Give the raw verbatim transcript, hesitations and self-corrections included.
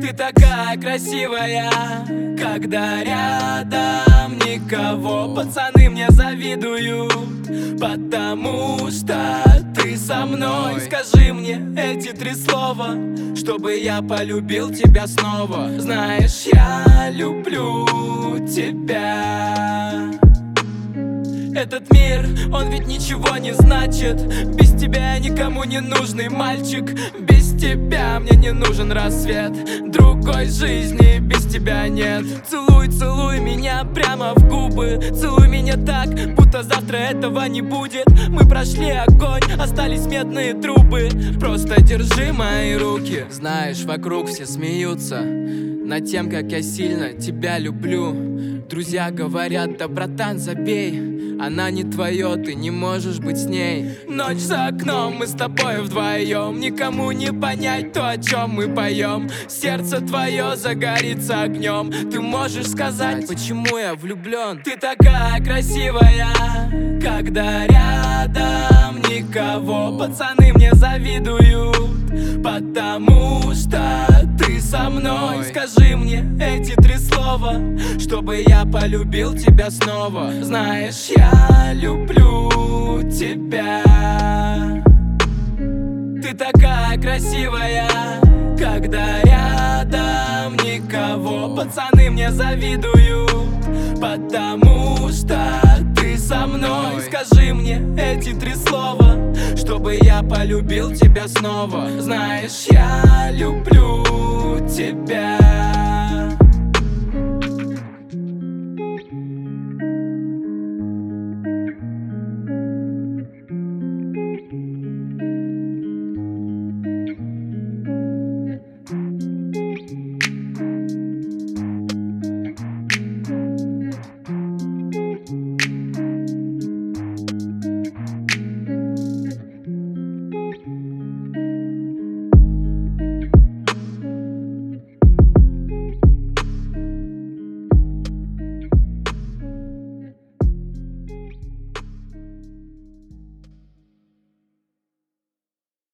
Ты такая красивая, когда рядом никого. Пацаны мне завидуют, потому что ты со мной. Скажи мне эти три слова, чтобы я полюбил тебя снова. Знаешь, я люблю тебя. Этот мир, он ведь ничего не значит. Без тебя я никому не нужный мальчик. Без тебя мне не нужен рассвет. Другой жизни без тебя нет. Целуй, целуй меня прямо в губы. Целуй меня так, будто завтра этого не будет. Мы прошли огонь, остались медные трубы. Просто держи мои руки. Знаешь, вокруг все смеются над тем, как я сильно тебя люблю. Друзья говорят: да, братан, забей, она не твое, ты не можешь быть с ней. Ночь за окном, мы с тобой вдвоем. Никому не понять то, о чем мы поем. Сердце твое загорится огнем. Ты можешь сказать, почему я влюблен? Ты такая красивая, когда рядом никого. Пацаны мне завидуют, потому что ты со мной. Скажи мне эти три слова, чтобы я полюбил тебя снова. Знаешь, я люблю тебя. Ты такая красивая, когда рядом никого. Пацаны мне завидуют, потому что ты со мной. Скажи мне эти три слова, чтобы я полюбил тебя снова. Знаешь, я люблю тебя.